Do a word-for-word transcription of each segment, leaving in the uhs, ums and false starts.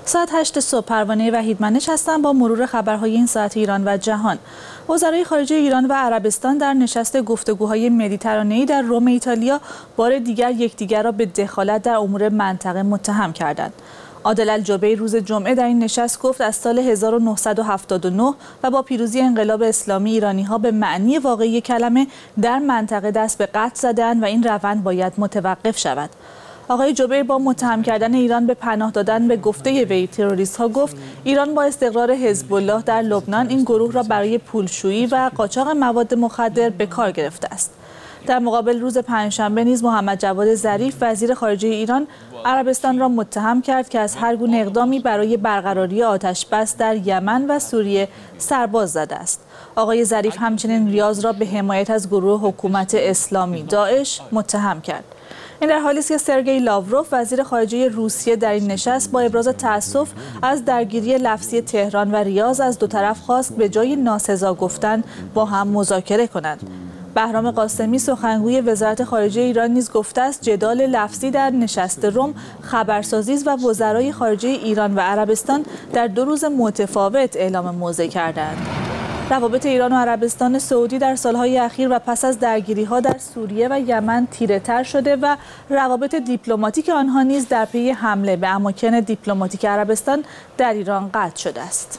ساعت هشت صبح پروانه وحیدمنش هستم با مرور خبرهای این ساعت ایران و جهان. وزرای خارجه ایران و عربستان در نشست گفتگوهای مدیترانه‌ای در روم ایتالیا بار دیگر یکدیگر را به دخالت در امور منطقه متهم کردند. عادل الجبیر روز جمعه در این نشست گفت از سال هزار و نهصد و هفتاد و نه و با پیروزی انقلاب اسلامی ایرانی‌ها به معنی واقعی کلمه در منطقه دست به قتل زدند و این روند باید متوقف شود. آقای جبیر با متهم کردن ایران به پناه دادن به گفته وی تروریست ها گفت ایران با استقرار حزب الله در لبنان این گروه را برای پولشویی و قاچاق مواد مخدر به کار گرفته است. در مقابل روز پنجشنبه نیز محمد جواد ظریف وزیر خارجه ایران عربستان را متهم کرد که از هر گونه اقدامی برای برقراری آتش بس در یمن و سوریه سرباز زده است. آقای ظریف همچنین ریاض را به حمایت از گروه حکومت اسلامی داعش متهم کرد. این در حالی است که سرگئی لاوروف وزیر خارجه روسیه در این نشست با ابراز تأسف از درگیری لفظی تهران و ریاض از دو طرف خواست به جای ناسزا گفتن با هم مذاکره کنند. بهرام قاسمی سخنگوی وزارت خارجه ایران نیز گفته است جدال لفظی در نشست روم خبرسازی است و وزرای خارجه ایران و عربستان در دو روز متفاوت اعلام موضع کردند. روابط ایران و عربستان سعودی در سالهای اخیر و پس از درگیری‌ها در سوریه و یمن تیره‌تر شده و روابط دیپلماتیک آنها نیز در پی حمله به اماکن دیپلماتیک عربستان در ایران قطع شده است.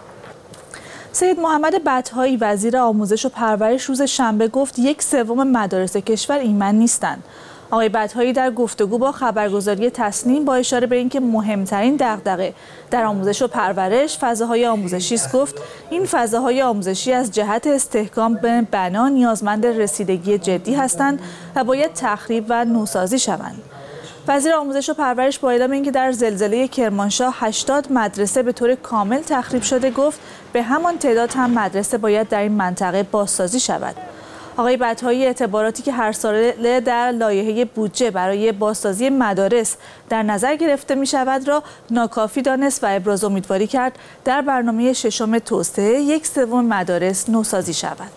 سید محمد بطحایی وزیر آموزش و پرورش روز شنبه گفت یک سوم مدارس کشور ایمن نیستند. آقای بطحایی در گفتگو با خبرگزاری تسنیم با اشاره به اینکه مهمترین دغدغه در آموزش و پرورش فضاهای آموزشی است گفت این فضاهای آموزشی از جهت استحکام به بنا نیازمند رسیدگی جدی هستند و باید تخریب و نوسازی شوند. وزیر آموزش و پرورش با اعلام اینکه در زلزله کرمانشاه هشتاد مدرسه به طور کامل تخریب شده گفت به همان تعداد هم مدرسه باید در این منطقه بازسازی شود. آقای بطحایی اعتباراتی که هر ساله در لایحه بودجه برای بازسازی مدارس در نظر گرفته می شود را ناکافی دانست و ابراز امیدواری کرد در برنامه ششم توسعه یک سوم مدارس نوسازی شود.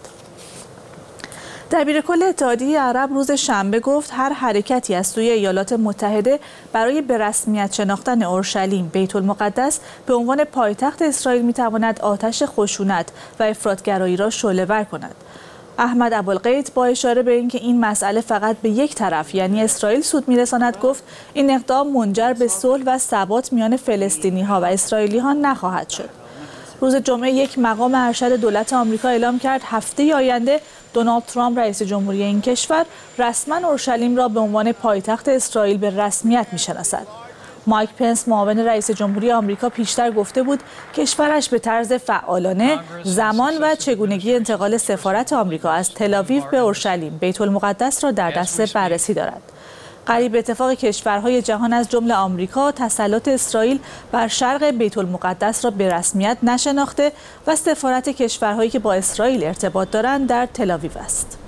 دبیرکل اتحادیه عرب روز شنبه گفت هر حرکتی از سوی ایالات متحده برای به رسمیت شناختن اورشلیم بیت المقدس به عنوان پایتخت اسرائیل می تواند آتش خشونت و افراطگرایی را شعله‌ور کند. احمد ابوالقید با اشاره به اینکه این مسئله فقط به یک طرف یعنی اسرائیل سود می‌رساند گفت این اقدام منجر به صلح و ثبات میان فلسطینی‌ها و اسرائیلی‌ها نخواهد شد. روز جمعه یک مقام ارشد دولت آمریکا اعلام کرد هفته آینده دونالد ترامپ رئیس جمهوری این کشور رسما اورشلیم را به عنوان پایتخت اسرائیل به رسمیت می‌شناسد. مایک پنس معاون رئیس جمهوری آمریکا پیشتر گفته بود کشورش به طرز فعالانه زمان و چگونگی انتقال سفارت آمریکا از تل‌آویو به اورشلیم بیت المقدس را در دست بررسی دارد. قریب اتفاق کشورهای جهان از جمله آمریکا تسلط اسرائیل بر شرق بیت المقدس را به رسمیت نشناخته و سفارت کشورهایی که با اسرائیل ارتباط دارند در تل‌آویو است.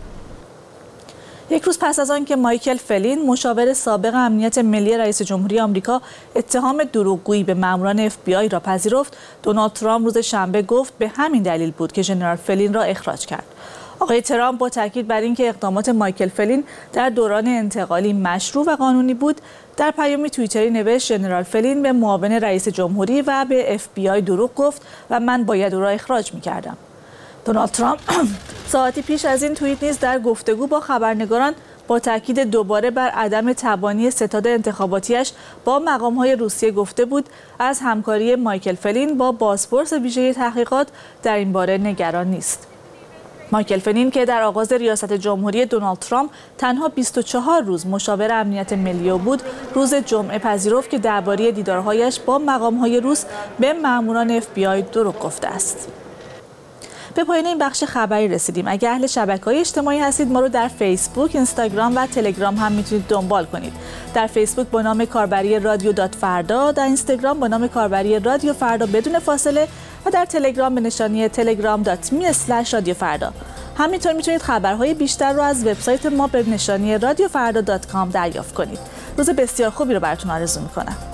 یک روز پس از آن که مایکل فلین مشاور سابق امنیت ملی رئیس جمهوری آمریکا اتهام دروغگویی به ماموران اف بی آی را پذیرفت، دونالد ترامپ روز شنبه گفت به همین دلیل بود که ژنرال فلین را اخراج کرد. آقای ترامپ با تاکید بر اینکه اقدامات مایکل فلین در دوران انتقالی مشروع و قانونی بود، در پیامی توییتری نوشت ژنرال فلین به معاون رئیس جمهوری و به اف بی آی دروغ گفت و من باید او را اخراج می‌کردم. دونالد ترامپ ساعتی پیش از این توییت نیز در گفتگو با خبرنگاران با تاکید دوباره بر عدم تبانی ستاد انتخاباتیش با مقام‌های روسیه گفته بود از همکاری مایکل فلین با بازپرس ویژه تحقیقات در این باره نگران نیست. مایکل فلین که در آغاز ریاست جمهوری دونالد ترامپ تنها بیست و چهار روز مشاور امنیت ملی بود، روز جمعه پذیرفت که درباره دیدارهایش با مقام‌های روس به ماموران اف بی آی دروغ گفته است. به پایان این بخش خبری رسیدیم. اگر اهل شبکه‌های اجتماعی هستید ما رو در فیسبوک، اینستاگرام و تلگرام هم میتونید دنبال کنید. در فیسبوک با نام کاربری رادیو دات فردا، در اینستاگرام با نام کاربری رادیو فردا بدون فاصله و در تلگرام به نشانی تلگرام دات می اسلش رادیو فردا. همینطور میتونید خبرهای بیشتر رو از وبسایت ما به نشانی رادیو فردا دات کام دریافت کنید. روز بسیار خوبی رو براتون آرزو میکنم.